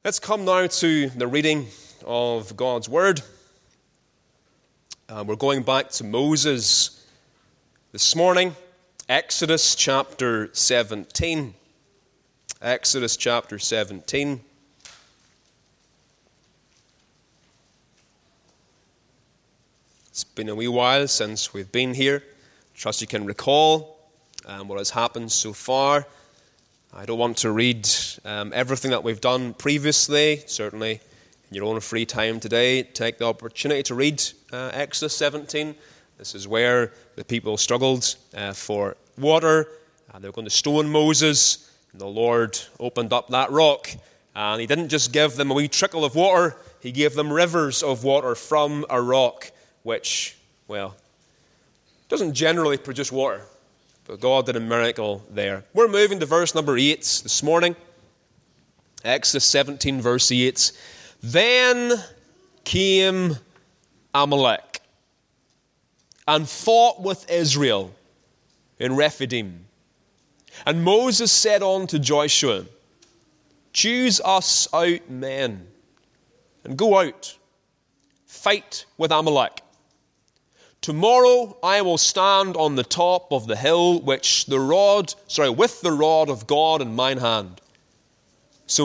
Let's come now to the reading of God's Word. We're going back to Moses this morning, Exodus chapter 17. Exodus chapter 17. It's been a wee while since we've been here. Trust you can recall what has happened so far. I don't want to read everything that we've done previously. Certainly, in your own free time today, take the opportunity to read Exodus 17. This is where the people struggled for water. They were going to stone Moses, and the Lord opened up that rock. And he didn't just give them a wee trickle of water, he gave them rivers of water from a rock, which, well, doesn't generally produce water. But God did a miracle there. We're moving to verse number 8 this morning. Exodus 17, verse 8. Then came Amalek and fought with Israel in Rephidim. And Moses said unto Joshua, choose us out men, and go out, fight with Amalek. Tomorrow I will stand on the top of the hill with the rod of God in mine hand. So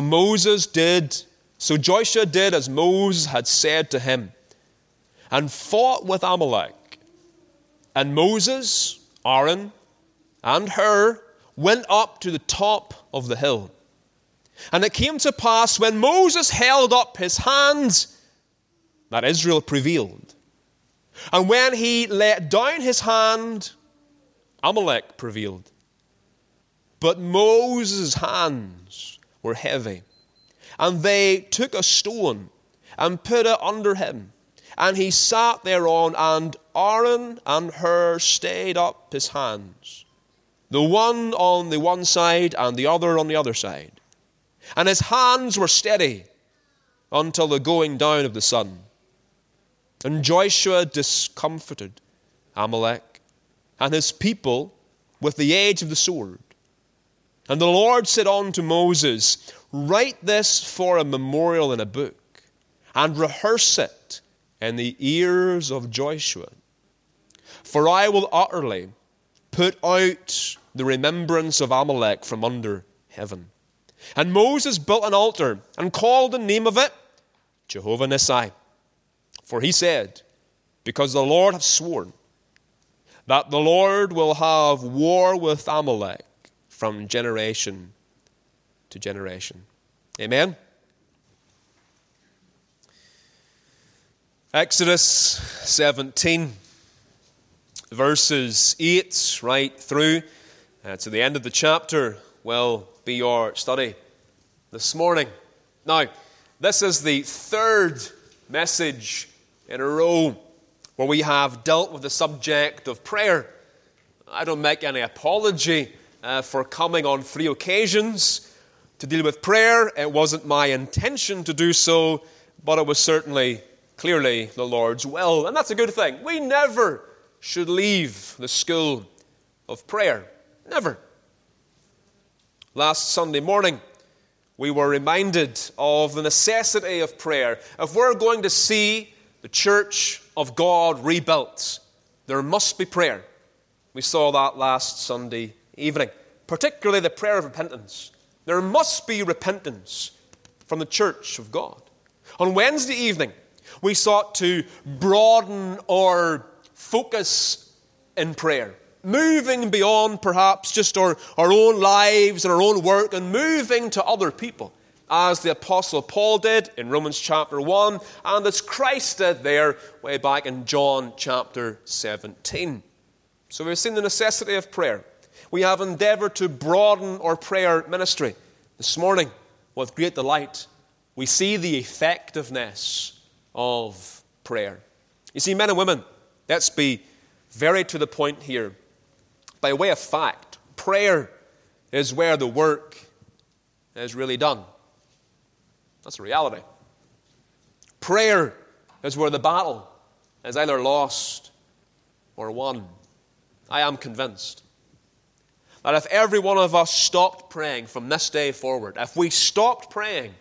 Joshua did as Moses had said to him, and fought with Amalek. And Moses, Aaron, and Hur went up to the top of the hill. And it came to pass, when Moses held up his hands, that Israel prevailed. And when he let down his hand, Amalek prevailed. But Moses' hands were heavy. And they took a stone and put it under him. And he sat thereon, and Aaron and Hur stayed up his hands, the one on the one side and the other on the other side. And his hands were steady until the going down of the sun. And Joshua discomfited Amalek and his people with the edge of the sword. And the Lord said unto Moses, write this for a memorial in a book, and rehearse it in the ears of Joshua. For I will utterly put out the remembrance of Amalek from under heaven. And Moses built an altar and called the name of it Jehovah Nissi. For he said, because the Lord hath sworn that the Lord will have war with Amalek from generation to generation. Amen. Exodus 17, verses 8 right through to the end of the chapter will be your study this morning. Now, this is the third message in a row where we have dealt with the subject of prayer. I don't make any apology for coming on 3 occasions to deal with prayer. It wasn't my intention to do so, but it was certainly, clearly, the Lord's will. And that's a good thing. We never should leave the school of prayer. Never. Last Sunday morning, we were reminded of the necessity of prayer. If we're going to see the church of God rebuilt, there must be prayer. We saw that last Sunday evening, particularly the prayer of repentance. There must be repentance from the church of God. On Wednesday evening, we sought to broaden our focus in prayer, moving beyond perhaps just our own lives and our own work, and moving to other people, as the Apostle Paul did in Romans chapter 1, and as Christ did there way back in John chapter 17. So we've seen the necessity of prayer. We have endeavored to broaden our prayer ministry. This morning, with great delight, we see the effectiveness of prayer. You see, men and women, let's be very to the point here. By way of fact, prayer is where the work is really done. That's a reality. Prayer is where the battle is either lost or won. I am convinced that if every one of us stopped praying from this day forward, if we stopped praying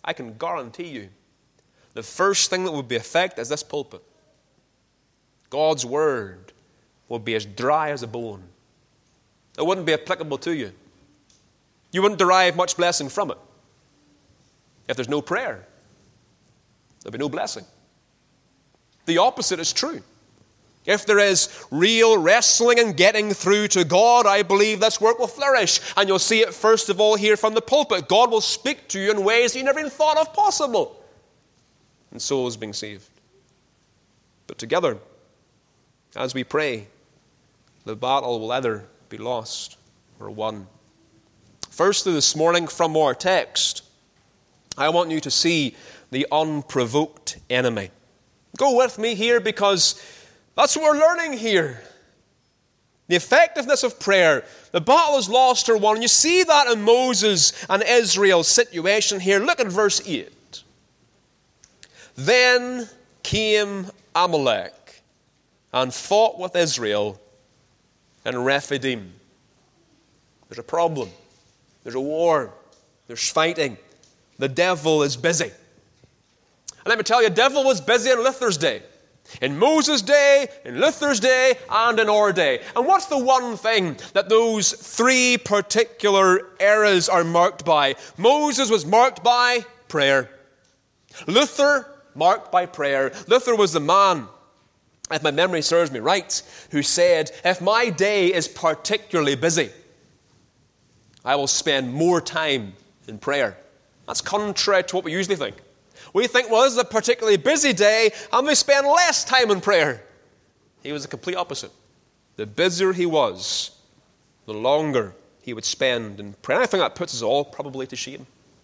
I can guarantee you, the first thing that would be affected is this pulpit. God's word would be as dry as a bone. It wouldn't be applicable to you. You wouldn't derive much blessing from it. If there's no prayer, there'll be no blessing. The opposite is true. If there is real wrestling and getting through to God, I believe this work will flourish. And you'll see it first of all here from the pulpit. God will speak to you in ways you never even thought of possible. And souls being saved. But together, as we pray, the battle will either be lost or won. Firstly, this morning from our text, I want you to see the unprovoked enemy. Go with me here because that's what we're learning here. The effectiveness of prayer. The battle is lost or won. And you see that in Moses and Israel's situation here. Look at verse 8. Then came Amalek and fought with Israel in Rephidim. There's a problem. There's a war. There's fighting. The devil is busy. And let me tell you, the devil was busy in Luther's day. In Moses' day, in Luther's day, and in our day. And what's the one thing that those three particular eras are marked by? Moses was marked by prayer. Luther, marked by prayer. Luther was the man, if my memory serves me right, who said, if my day is particularly busy, I will spend more time in prayer. That's contrary to what we usually think. We think, well, this is a particularly busy day, and we spend less time in prayer. He was the complete opposite. The busier he was, the longer he would spend in prayer. And I think that puts us all probably to shame.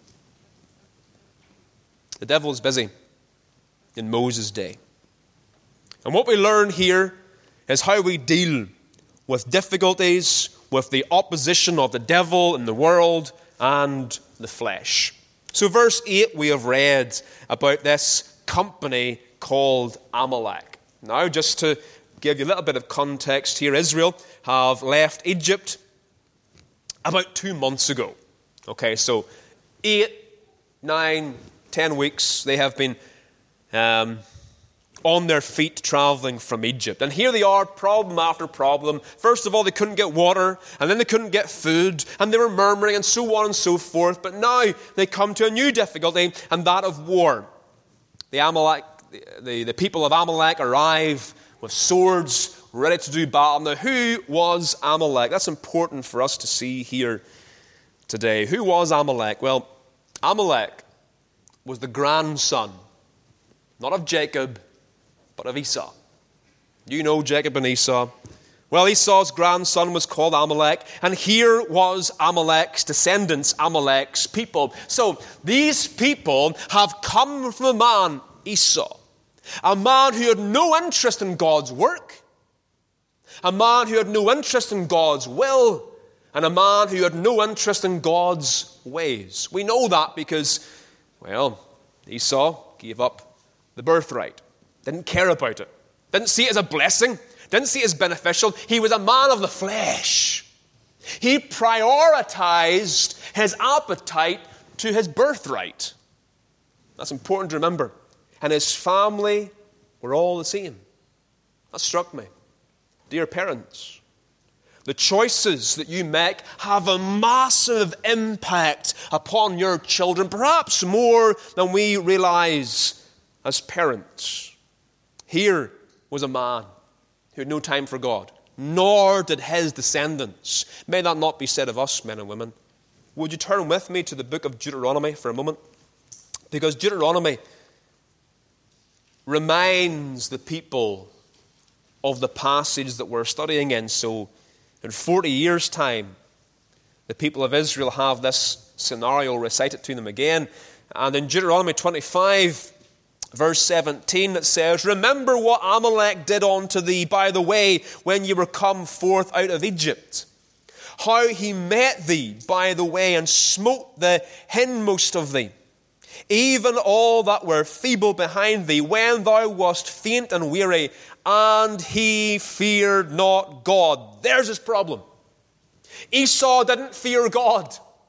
The devil is busy in Moses' day. And what we learn here is how we deal with difficulties, with the opposition of the devil in the world and the flesh. So verse 8 we have read about this company called Amalek. Now just to give you a little bit of context here, Israel have left Egypt about 2 months ago. Okay, so 8, 9, 10 weeks they have been on their feet traveling from Egypt. And here they are, problem after problem. First of all, they couldn't get water, and then they couldn't get food, and they were murmuring, and so on and so forth. But now they come to a new difficulty, and that of war. The people of Amalek arrive with swords, ready to do battle. Now, who was Amalek? That's important for us to see here today. Who was Amalek? Well, Amalek was the grandson, not of Jacob, but of Esau. You know Jacob and Esau. Well, Esau's grandson was called Amalek, and here was Amalek's descendants, Amalek's people. So these people have come from a man, Esau, a man who had no interest in God's work, a man who had no interest in God's will, and a man who had no interest in God's ways. We know that because, well, Esau gave up the birthright. Didn't care about it. Didn't see it as a blessing. Didn't see it as beneficial. He was a man of the flesh. He prioritized his appetite to his birthright. That's important to remember. And his family were all the same. That struck me. Dear parents, the choices that you make have a massive impact upon your children, perhaps more than we realize as parents. Here was a man who had no time for God, nor did his descendants. May that not be said of us, men and women. Would you turn with me to the book of Deuteronomy for a moment? Because Deuteronomy reminds the people of the passage that we're studying in. So in 40 years' time, the people of Israel have this scenario recited to them again. And in Deuteronomy 25, verse 17, it says, remember what Amalek did unto thee by the way when ye were come forth out of Egypt. How he met thee by the way and smote the hindmost of thee, even all that were feeble behind thee, when thou wast faint and weary, and he feared not God. There's his problem. Esau didn't fear God.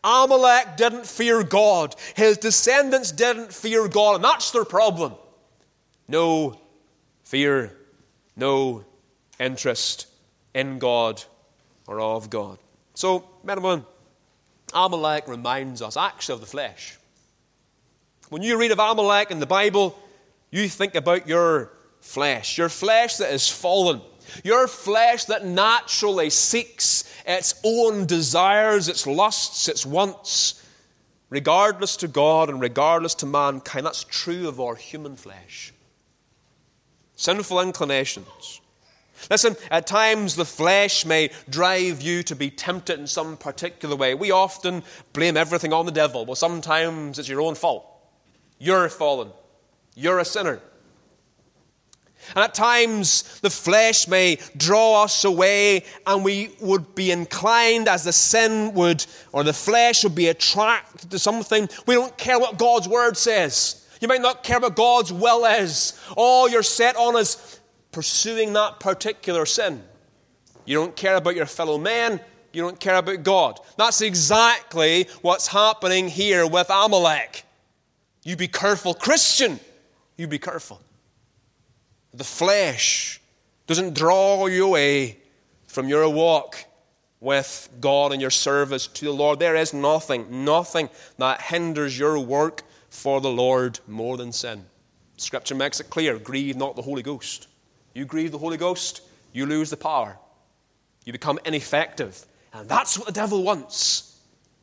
Amalek didn't fear God. His descendants didn't fear God, and that's their problem. No fear, no interest in God or of God. So, men and women, Amalek reminds us actually of the flesh. When you read of Amalek in the Bible, you think about your flesh that is fallen, your flesh that naturally seeks its own desires, its lusts, its wants, regardless to God and regardless to mankind. That's true of our human flesh. Sinful inclinations. Listen, at times the flesh may drive you to be tempted in some particular way. We often blame everything on the devil. Well, sometimes it's your own fault. You're fallen. You're a sinner. And at times the flesh may draw us away, and we would be inclined, as the sin would, or the flesh would be attracted to something. We don't care what God's word says. You might not care what God's will is. All you're set on is pursuing that particular sin. You don't care about your fellow man. You don't care about God. That's exactly what's happening here with Amalek. You be careful, Christian. You be careful. The flesh doesn't draw you away from your walk with God and your service to the Lord. There is nothing that hinders your work for the Lord more than sin. Scripture makes it clear, grieve not the Holy Ghost. You grieve the Holy Ghost, you lose the power. You become ineffective. And that's what the devil wants.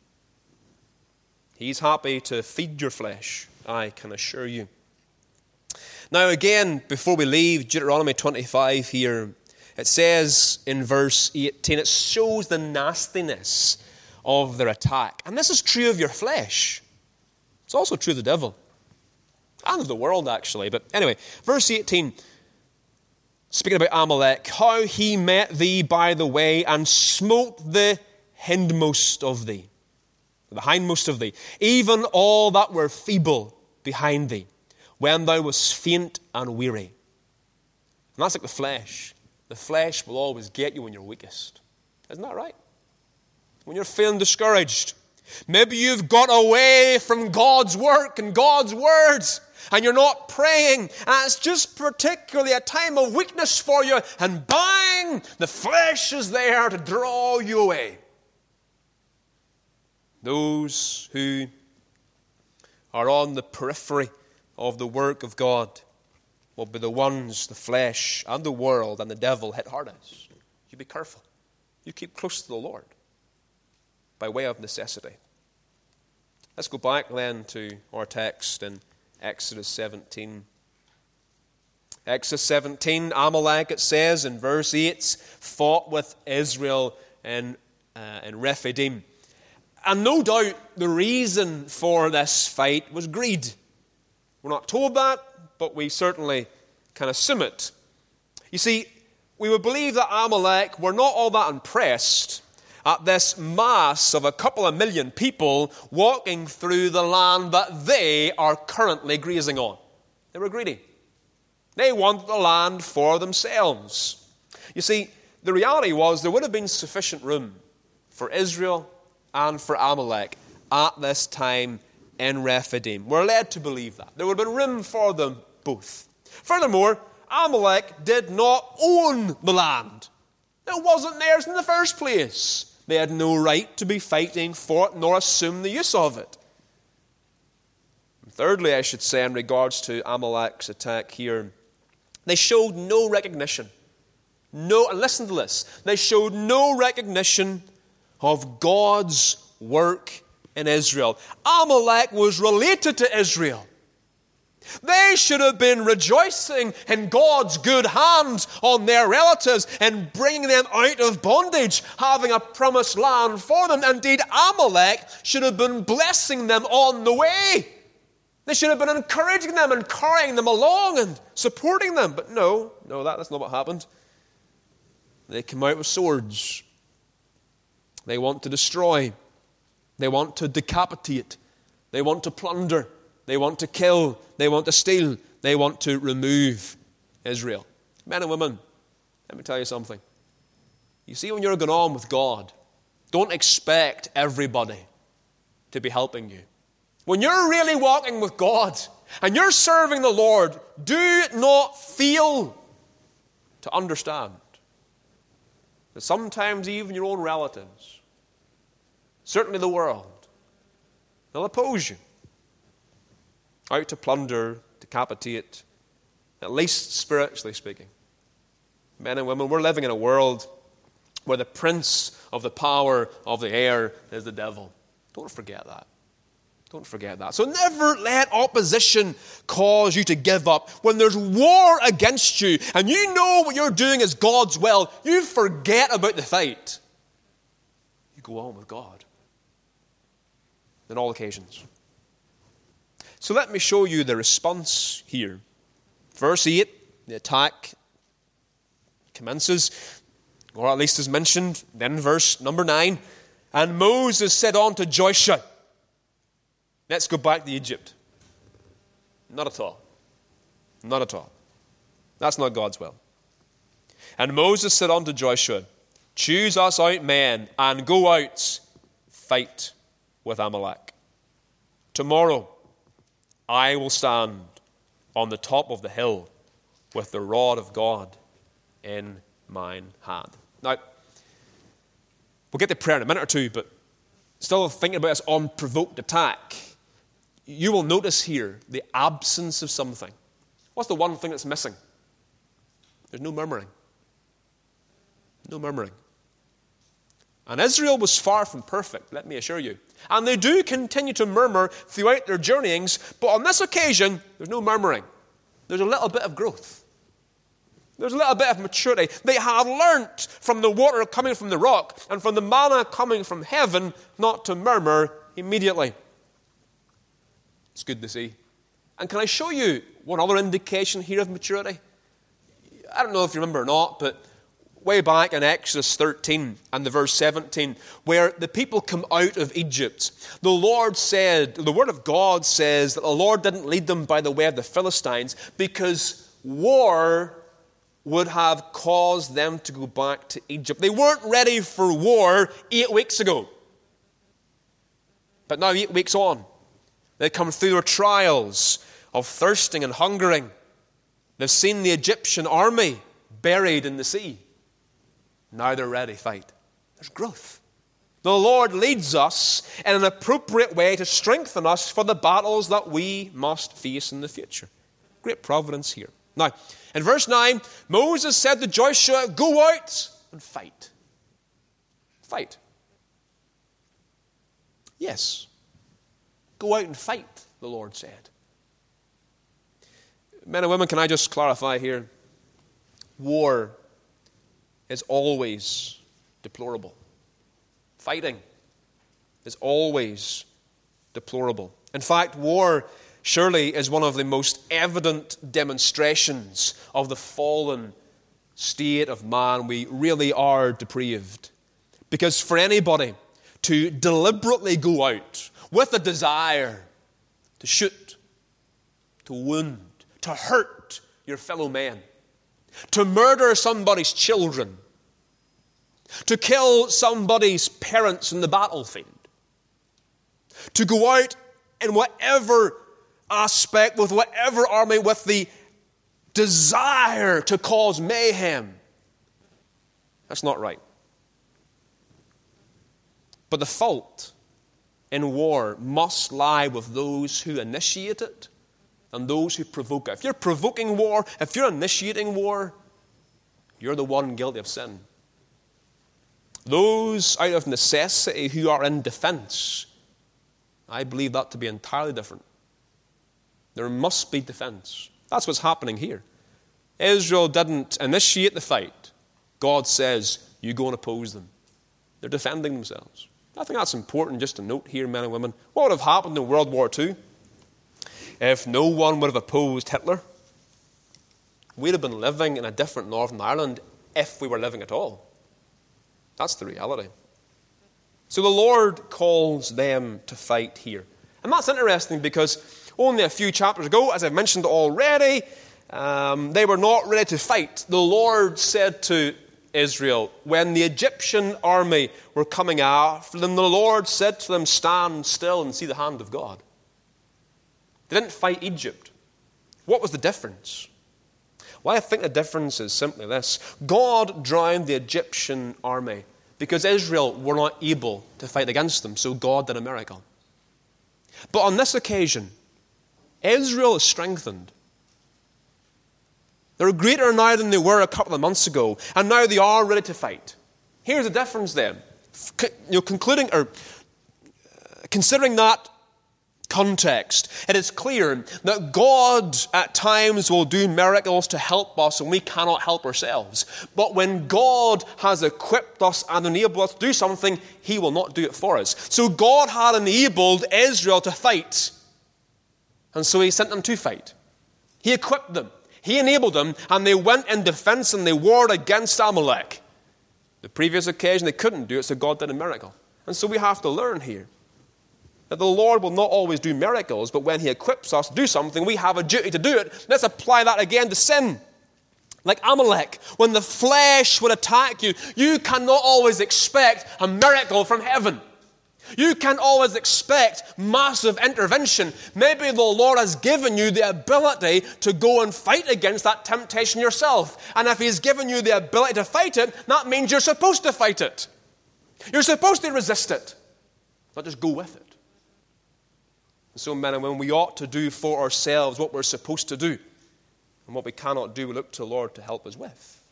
He's happy to feed your flesh, I can assure you. Now again, before we leave Deuteronomy 25 here, it says in verse 18, it shows the nastiness of their attack. And this is true of your flesh. It's also true of the devil. And of the world, actually. But anyway, verse 18, speaking about Amalek, how he met thee by the way and smote the hindmost of thee, the hindmost of thee, even all that were feeble behind thee, when thou wast faint and weary. And that's like the flesh. The flesh will always get you when you're weakest. Isn't that right? When you're feeling discouraged. Maybe you've got away from God's work and God's words, and you're not praying, and it's just particularly a time of weakness for you, and bang, the flesh is there to draw you away. Those who are on the periphery of the work of God will be the ones the flesh and the world and the devil hit hardest. You be careful. You keep close to the Lord by way of necessity. Let's go back then to our text in Exodus 17. Exodus 17, Amalek, it says in verse 8, fought with Israel in Rephidim. And no doubt the reason for this fight was greed. We're not told that, but we certainly can assume it. You see, we would believe that Amalek were not all that impressed at this mass of a couple of million people walking through the land that they are currently grazing on. They were greedy. They wanted the land for themselves. You see, the reality was there would have been sufficient room for Israel and for Amalek at this time in Rephidim. We're led to believe that. There would have been room for them both. Furthermore, Amalek did not own the land. It wasn't theirs in the first place. They had no right to be fighting for it, nor assume the use of it. And thirdly, I should say, in regards to Amalek's attack here, they showed no recognition. And listen to this. They showed no recognition of God's work in Israel. Amalek was related to Israel. They should have been rejoicing in God's good hand on their relatives and bringing them out of bondage, having a promised land for them. Indeed, Amalek should have been blessing them on the way. They should have been encouraging them and carrying them along and supporting them. But no, that's not what happened. They came out with swords. They want to destroy. They want to decapitate. They want to plunder. They want to kill. They want to steal. They want to remove Israel. Men and women, let me tell you something. You see, when you're going on with God, don't expect everybody to be helping you. When you're really walking with God and you're serving the Lord, do not fail to understand that sometimes even your own relatives, certainly the world, they'll oppose you, out to plunder, decapitate, at least spiritually speaking. Men and women, we're living in a world where the prince of the power of the air is the devil. Don't forget that. Don't forget that. So never let opposition cause you to give up. When there's war against you and you know what you're doing is God's will, you forget about the fight. You go on with God on all occasions. So let me show you the response here. Verse 8, the attack commences, or at least is mentioned. Then verse number 9, and Moses said unto Joshua, let's go back to Egypt. Not at all. Not at all. That's not God's will. And Moses said unto Joshua, choose us out men and go out, fight with Amalek. Tomorrow I will stand on the top of the hill with the rod of God in mine hand. Now, we'll get to prayer in a minute or two, but still thinking about this unprovoked attack, you will notice here the absence of something. What's the one thing that's missing? There's no murmuring. No murmuring. And Israel was far from perfect, let me assure you. And they do continue to murmur throughout their journeyings, but on this occasion, there's no murmuring. There's a little bit of growth. There's a little bit of maturity. They have learnt from the water coming from the rock and from the manna coming from heaven not to murmur immediately. It's good to see. And can I show you one other indication here of maturity? I don't know if you remember or not, but way back in Exodus 13 and the verse 17, where the people come out of Egypt, the Lord said, the Word of God says that the Lord didn't lead them by the way of the Philistines because war would have caused them to go back to Egypt. They weren't ready for war 8 weeks ago. But now 8 weeks on, they come through their trials of thirsting and hungering. They've seen the Egyptian army buried in the sea. Now they're ready to fight. There's growth. The Lord leads us in an appropriate way to strengthen us for the battles that we must face in the future. Great providence here. Now, in verse 9, Moses said to Joshua, go out and fight. Fight. Yes. Go out and fight, the Lord said. Men and women, can I just clarify here? War is always deplorable. Fighting is always deplorable. In fact, war surely is one of the most evident demonstrations of the fallen state of man. We really are depraved. Because for anybody to deliberately go out with a desire to shoot, to wound, to hurt your fellow men, to murder somebody's children, to kill somebody's parents in the battlefield, to go out in whatever aspect, with whatever army, with the desire to cause mayhem. That's not right. But the fault in war must lie with those who initiate it and those who provoke it. If you're provoking war, if you're initiating war, you're the one guilty of sin. Those out of necessity who are in defense, I believe that to be entirely different. There must be defense. That's what's happening here. Israel didn't initiate the fight. God says, you go and oppose them. They're defending themselves. I think that's important just to note here, men and women. What would have happened in World War II if no one would have opposed Hitler? We'd have been living in a different Northern Ireland if we were living at all. That's the reality. So the Lord calls them to fight here. And that's interesting because only a few chapters ago, as I've mentioned already, they were not ready to fight. The Lord said to Israel, when the Egyptian army were coming after them, the Lord said to them, stand still and see the hand of God. They didn't fight Egypt. What was the difference? Well, I think the difference is simply this. God drowned the Egyptian army because Israel were not able to fight against them, so God did a miracle. But on this occasion, Israel is strengthened. They're greater now than they were a couple of months ago, and now they are ready to fight. Here's the difference then. Considering that context, it is clear that God at times will do miracles to help us when we cannot help ourselves. But when God has equipped us and enabled us to do something, He will not do it for us. So God had enabled Israel to fight, and so He sent them to fight. He equipped them. He enabled them, and they went in defense and they warred against Amalek. The previous occasion they couldn't do it, so God did a miracle. And so we have to learn here that the Lord will not always do miracles, but when He equips us to do something, we have a duty to do it. Let's apply that again to sin. Like Amalek, when the flesh would attack you, you cannot always expect a miracle from heaven. You can't always expect massive intervention. Maybe the Lord has given you the ability to go and fight against that temptation yourself. And if He's given you the ability to fight it, that means you're supposed to fight it. You're supposed to resist it, not just go with it. And so, men and women, we ought to do for ourselves what we're supposed to do. And what we cannot do, we look to the Lord to help us with.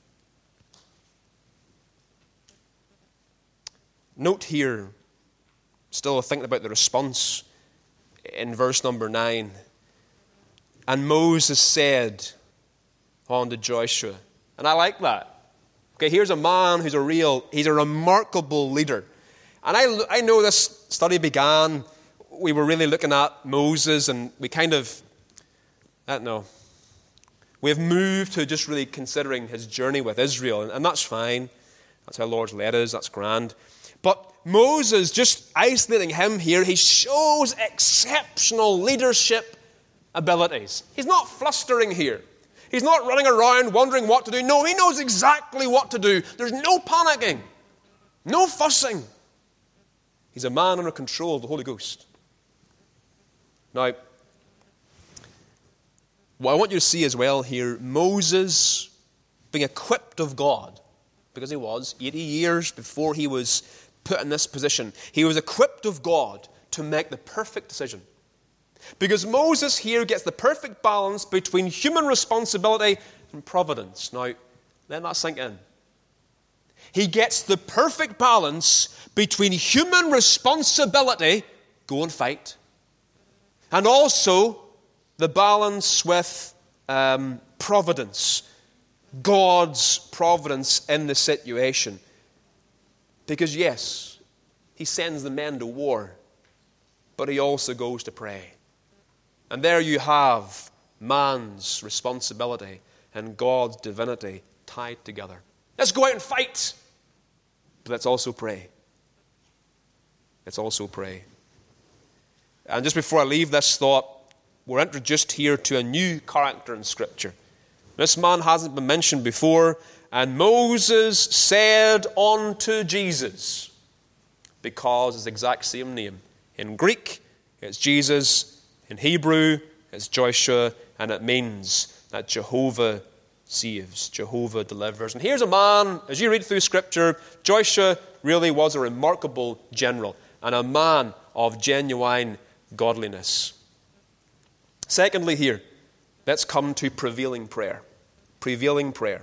Note here, still thinking about the response in verse number 9. And Moses said unto Joshua. And I like that. Okay, here's a man he's a remarkable leader. And I know this study began, we were really looking at Moses, and we kind of, I don't know, we've moved to just really considering his journey with Israel, and that's fine. That's how the Lord's led us, that's grand. But Moses, just isolating him here, he shows exceptional leadership abilities. He's not flustering here. He's not running around wondering what to do. No, he knows exactly what to do. There's no panicking, no fussing. He's a man under control of the Holy Ghost. Now, what I want you to see as well here, Moses being equipped of God, because he was 80 years before he was put in this position. He was equipped of God to make the perfect decision. Because Moses here gets the perfect balance between human responsibility and providence. Now, let that sink in. He gets the perfect balance between human responsibility, go and fight, and also the balance with providence, God's providence in the situation. Because yes, He sends the men to war, but He also goes to pray. And there you have man's responsibility and God's divinity tied together. Let's go out and fight, but let's also pray. Let's also pray. And just before I leave this thought, we're introduced here to a new character in Scripture. This man hasn't been mentioned before. And Moses said unto Jesus, because it's the exact same name. In Greek, it's Jesus. In Hebrew, it's Joshua. And it means that Jehovah saves, Jehovah delivers. And here's a man, as you read through Scripture, Joshua really was a remarkable general and a man of genuine godliness. Secondly here, let's come to prevailing prayer. Prevailing prayer.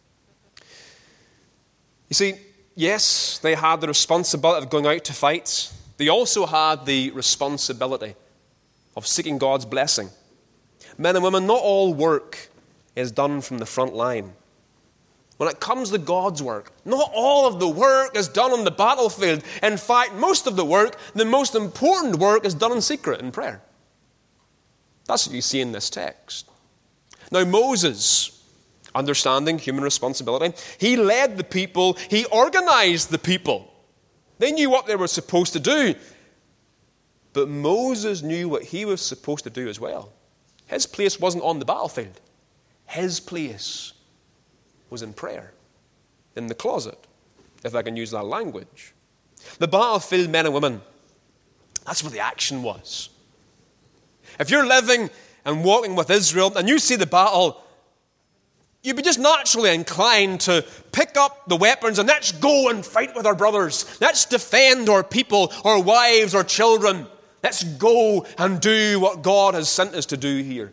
You see, yes, they had the responsibility of going out to fight. They also had the responsibility of seeking God's blessing. Men and women, not all work is done from the front line. When it comes to God's work, not all of the work is done on the battlefield. In fact, most of the work, the most important work, is done in secret, in prayer. That's what you see in this text. Now, Moses, understanding human responsibility, he led the people, he organized the people. They knew what they were supposed to do. But Moses knew what he was supposed to do as well. His place wasn't on the battlefield. His place was in prayer. in the closet, if I can use that language. The battlefield, men and women, that's where the action was. If you're living and walking with Israel and you see the battle, you'd be just naturally inclined to pick up the weapons and let's go and fight with our brothers. Let's defend our people, our wives, our children. Let's go and do what God has sent us to do here.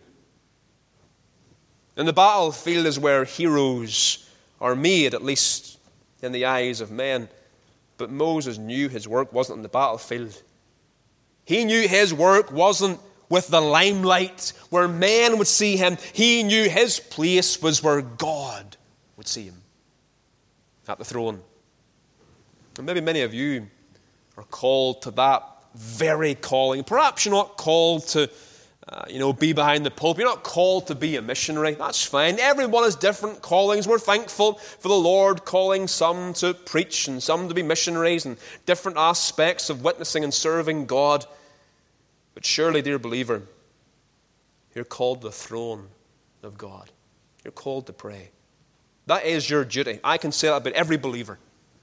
And the battlefield is where heroes are made, at least in the eyes of men. But Moses knew his work wasn't on the battlefield. He knew his work wasn't with the limelight where men would see him. He knew his place was where God would see him, at the throne. And maybe many of you are called to that very calling. Perhaps you're not called to be behind the pulpit. You're not called to be a missionary. That's fine. Everyone has different callings. We're thankful for the Lord calling some to preach and some to be missionaries and different aspects of witnessing and serving God. But surely, dear believer, you're called to the throne of God. You're called to pray. That is your duty. I can say that about every believer.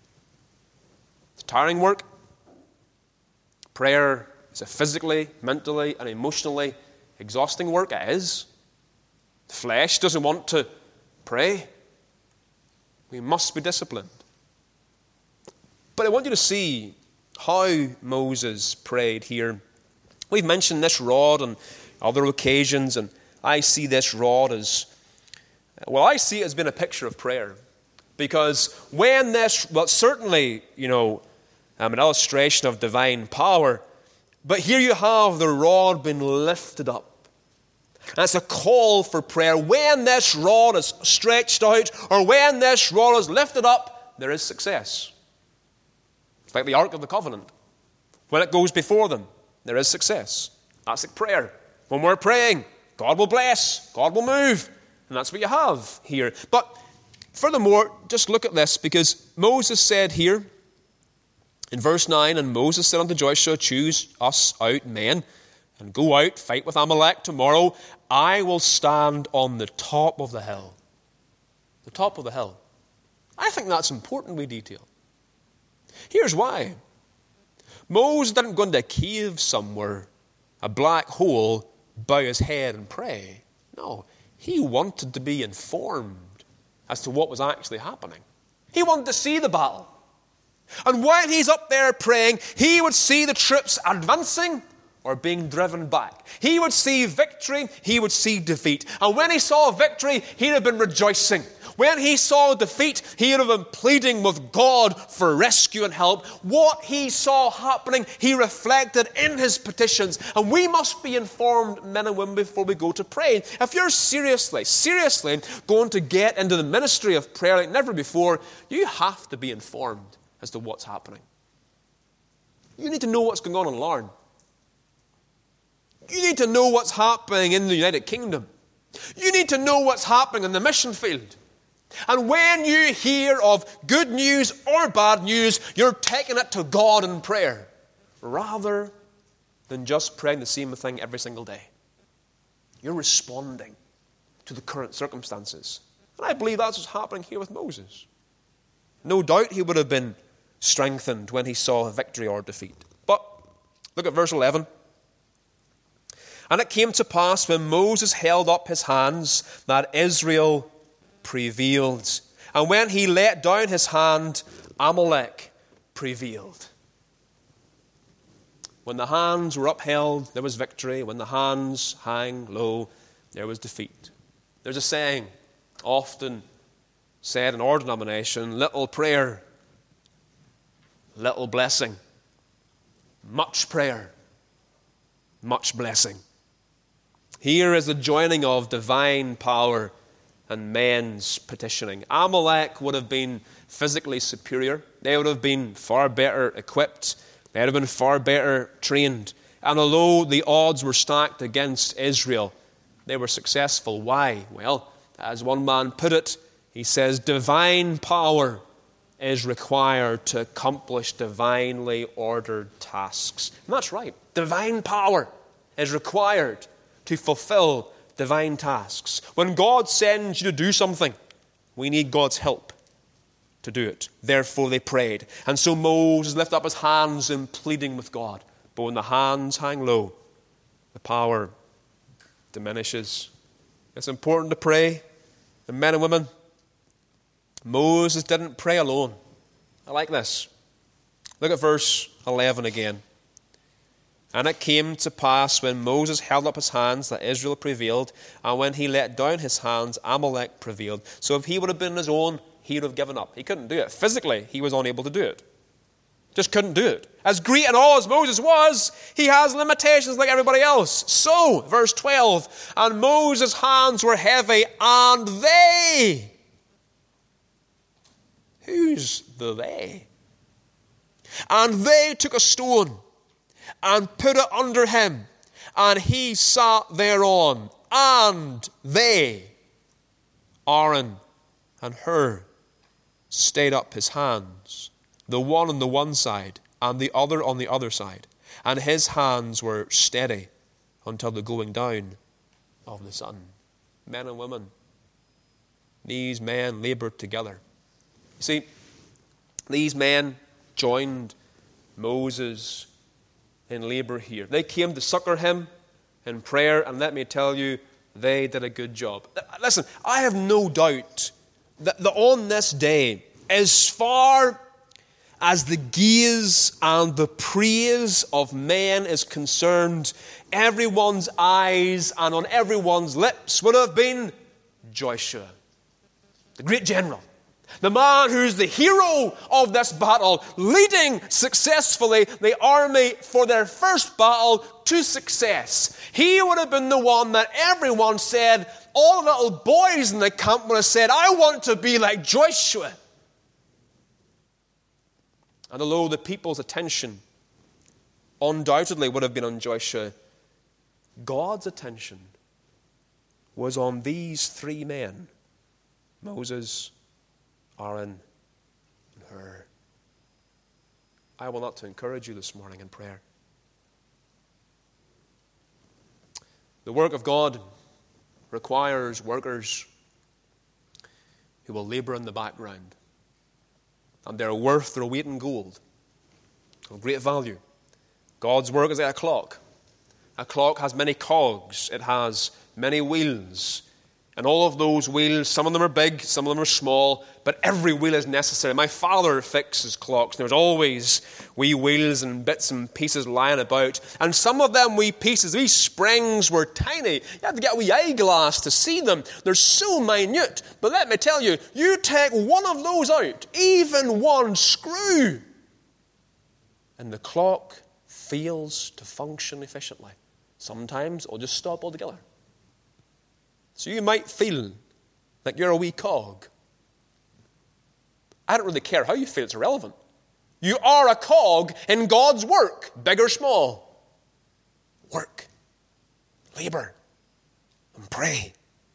It's tiring work. Prayer is a physically, mentally, and emotionally exhausting work. It is. The flesh doesn't want to pray. We must be disciplined. But I want you to see how Moses prayed here. We've mentioned this rod on other occasions, and I see this rod as, I see it as being a picture of prayer. Because when certainly, an illustration of divine power, but here you have the rod being lifted up. And it's a call for prayer. When this rod is stretched out, or when this rod is lifted up, there is success. It's like the Ark of the Covenant. When it goes before them, there is success. That's like prayer. When we're praying, God will bless, God will move. And that's what you have here. But furthermore, just look at this, because Moses said here, in verse 9, and Moses said unto Joshua, choose us out men, and go out, fight with Amalek tomorrow. I will stand on the top of the hill. The top of the hill. I think that's important we detail. Here's why. Moses didn't go into a cave somewhere, a black hole, bow his head and pray. No, he wanted to be informed as to what was actually happening. He wanted to see the battle. And while he's up there praying, he would see the troops advancing or being driven back. He would see victory, he would see defeat. And when he saw victory, he'd have been rejoicing. When he saw defeat, he would have been pleading with God for rescue and help. What he saw happening, he reflected in his petitions. And we must be informed, men and women, before we go to pray. If you're seriously going to get into the ministry of prayer like never before, you have to be informed as to what's happening. You need to know what's going on in Larne. You need to know what's happening in the United Kingdom. You need to know what's happening in the mission field. And when you hear of good news or bad news, you're taking it to God in prayer, rather than just praying the same thing every single day. You're responding to the current circumstances. And I believe that's what's happening here with Moses. No doubt he would have been strengthened when he saw victory or defeat. But look at verse 11. And it came to pass when Moses held up his hands that Israel prevailed. And when he let down his hand, Amalek prevailed. When the hands were upheld, there was victory. When the hands hang low, there was defeat. There's a saying often said in our denomination, little prayer, little blessing. Much prayer, much blessing. Here is the joining of divine power and men's petitioning. Amalek would have been physically superior. They would have been far better equipped. They would have been far better trained. And although the odds were stacked against Israel, they were successful. Why? Well, as one man put it, he says, divine power is required to accomplish divinely ordered tasks. And that's right. Divine power is required to fulfill divine tasks. When God sends you to do something, we need God's help. to do it. Therefore they prayed. And so Moses lifted up his hands in pleading with God. But when the hands hang low, the power diminishes. It's important to pray. And men and women, Moses didn't pray alone. I like this. Look at verse 11 again. And it came to pass when Moses held up his hands that Israel prevailed, and when he let down his hands, Amalek prevailed. So if he would have been on his own, he would have given up. He couldn't do it. Physically, he was unable to do it. Just couldn't do it. As great and all as Moses was, he has limitations like everybody else. So, verse 12, and Moses' hands were heavy, and they. Who's the they? And they took a stone and put it under him, and he sat thereon. And they, Aaron and Hur, stayed up his hands, the one on the one side and the other on the other side. And his hands were steady until the going down of the sun. Men and women, these men labored together. You see, these men joined Moses in labor here. They came to succor him in prayer, and let me tell you, they did a good job. Listen, I have no doubt that on this day, as far as the gaze and the praise of men is concerned, everyone's eyes and on everyone's lips would have been Joshua, the great general. The man who's the hero of this battle, leading successfully the army for their first battle to success. He would have been the one that everyone said, all the little boys in the camp would have said, I want to be like Joshua. And although the people's attention undoubtedly would have been on Joshua, God's attention was on these three men, Moses, Aaron, and Hur. I want to encourage you this morning in prayer. The work of God requires workers who will labor in the background. And they're worth their weight in gold, of great value. God's work is like a clock. A clock has many cogs. It has many wheels. And all of those wheels, some of them are big, some of them are small, but every wheel is necessary. My father fixes clocks. There's always wee wheels and bits and pieces lying about. And some of them wee pieces, these springs were tiny. You have to get a wee eyeglass to see them. They're so minute. But let me tell you, you take one of those out, even one screw, and the clock fails to function efficiently. Sometimes it'll just stop altogether. So you might feel like you're a wee cog. I don't really care how you feel, it's irrelevant. You are a cog in God's work, big or small. Work, labor, and pray.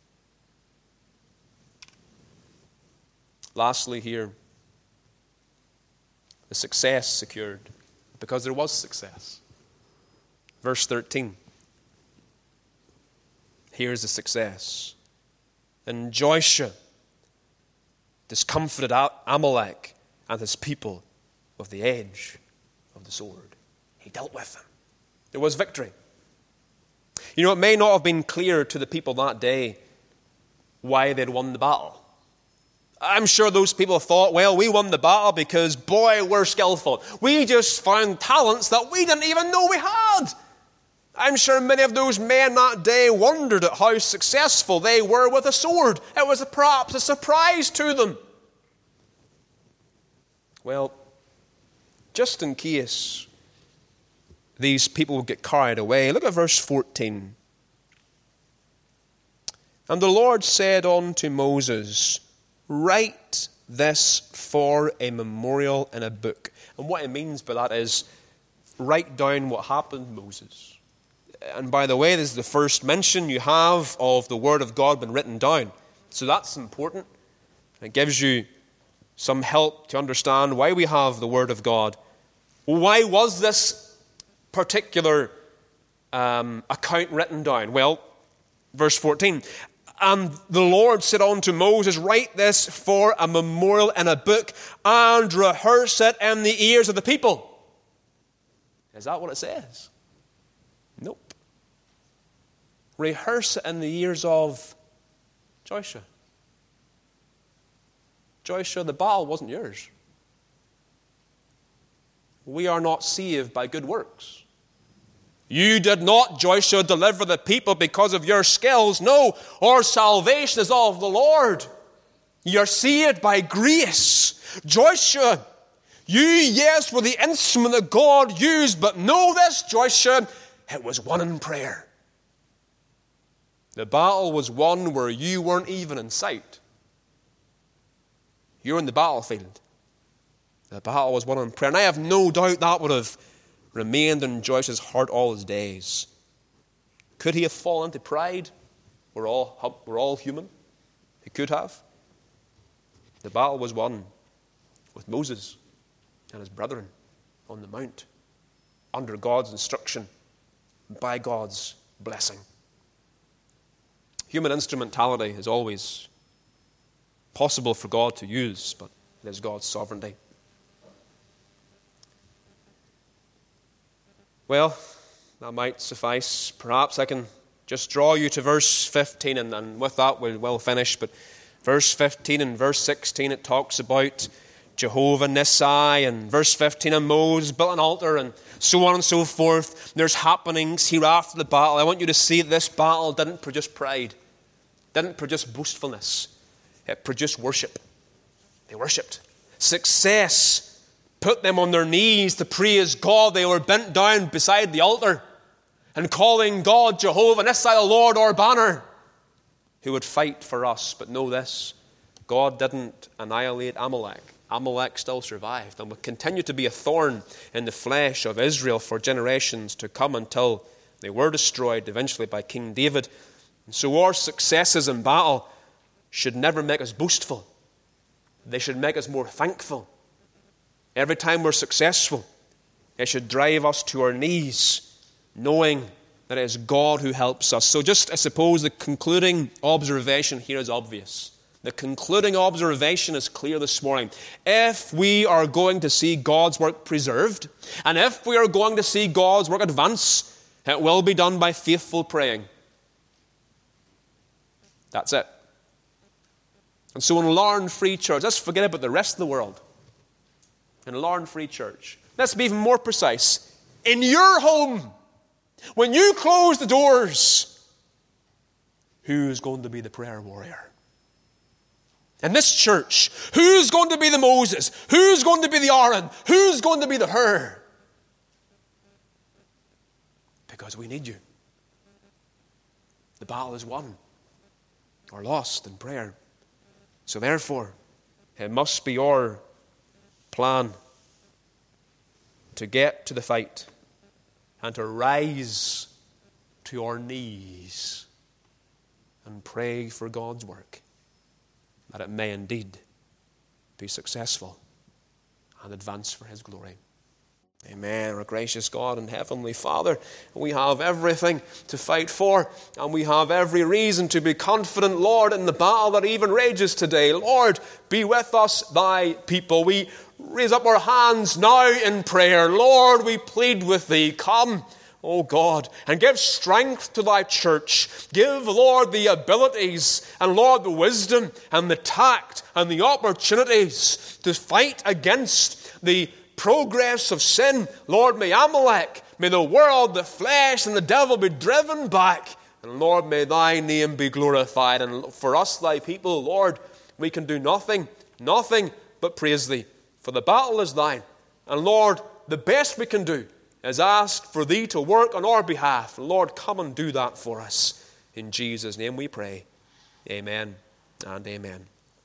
Lastly here, the success secured, because there was success. Verse 13. Here's the success. And Joshua discomfited Amalek and his people with the edge of the sword. He dealt with them. There was victory. You know, it may not have been clear to the people that day why they'd won the battle. I'm sure those people thought, well, we won the battle because, boy, we're skillful. We just found talents that we didn't even know we had. I'm sure many of those men that day wondered at how successful they were with a sword. It was perhaps a surprise to them. Well, just in case these people would get carried away, look at verse 14. And the Lord said unto Moses, write this for a memorial in a book. And what it means by that is, write down what happened, Moses. And by the way, this is the first mention you have of the Word of God been written down. So that's important. It gives you some help to understand why we have the Word of God. Why was this particular account written down? Well, verse 14. And the Lord said unto Moses, write this for a memorial in a book and rehearse it in the ears of the people. Is that what it says? Nope. Rehearse it in the ears of Joshua. Joshua, the battle wasn't yours. We are not saved by good works. You did not, Joshua, deliver the people because of your skills. No, our salvation is of the Lord. You're saved by grace. Joshua, you, yes, were the instrument that God used, but know this, Joshua, it was won in prayer. The battle was won where you weren't even in sight. You're in the battlefield. The battle was won in prayer. And I have no doubt that would have remained in Joshua's heart all his days. Could he have fallen to pride? We're all human. He could have. The battle was won with Moses and his brethren on the mount, under God's instruction, by God's blessing. Human instrumentality is always possible for God to use, but it is God's sovereignty. Well, that might suffice. Perhaps I can just draw you to verse 15, and with that we'll finish. But verse 15 and verse 16, it talks about Jehovah Nissi, and verse 15, and Moses built an altar, and so on and so forth. There's happenings here after the battle. I want you to see that this battle didn't produce pride, didn't produce boastfulness. It produced worship. They worshipped. Success put them on their knees to praise God. They were bent down beside the altar and calling God Jehovah Nissi, the Lord, our banner, who would fight for us. But know this, God didn't annihilate Amalek. Amalek still survived and would continue to be a thorn in the flesh of Israel for generations to come until they were destroyed eventually by King David. And so our successes in battle should never make us boastful. They should make us more thankful. Every time we're successful, it should drive us to our knees, knowing that it is God who helps us. So just, I suppose, the concluding observation here is obvious. The concluding observation is clear this morning. If we are going to see God's work preserved, and if we are going to see God's work advance, it will be done by faithful praying. That's it. And so in Larne Free Church, let's forget about the rest of the world. In Larne Free Church, let's be even more precise. In your home, when you close the doors, who's going to be the prayer warrior? In this church, who's going to be the Moses? Who's going to be the Aaron? Who's going to be the Hur? Because we need you. The battle is won or lost in prayer. So therefore, it must be our plan to get to the fight and to rise to our knees and pray for God's work, that it may indeed be successful and advance for His glory. Amen. Our gracious God and Heavenly Father, we have everything to fight for, and we have every reason to be confident, Lord, in the battle that even rages today. Lord, be with us, thy people. We raise up our hands now in prayer. Lord, we plead with thee. Come, O God, and give strength to thy church. Give, Lord, the abilities, and Lord, the wisdom, and the tact, and the opportunities to fight against the progress of sin. Lord, may Amalek, may the world, the flesh, and the devil be driven back. And Lord, may thy name be glorified. And for us, thy people, Lord, we can do nothing but praise thee. For the battle is thine. And Lord, the best we can do is ask for thee to work on our behalf. And Lord, come and do that for us. In Jesus' name we pray. Amen and amen.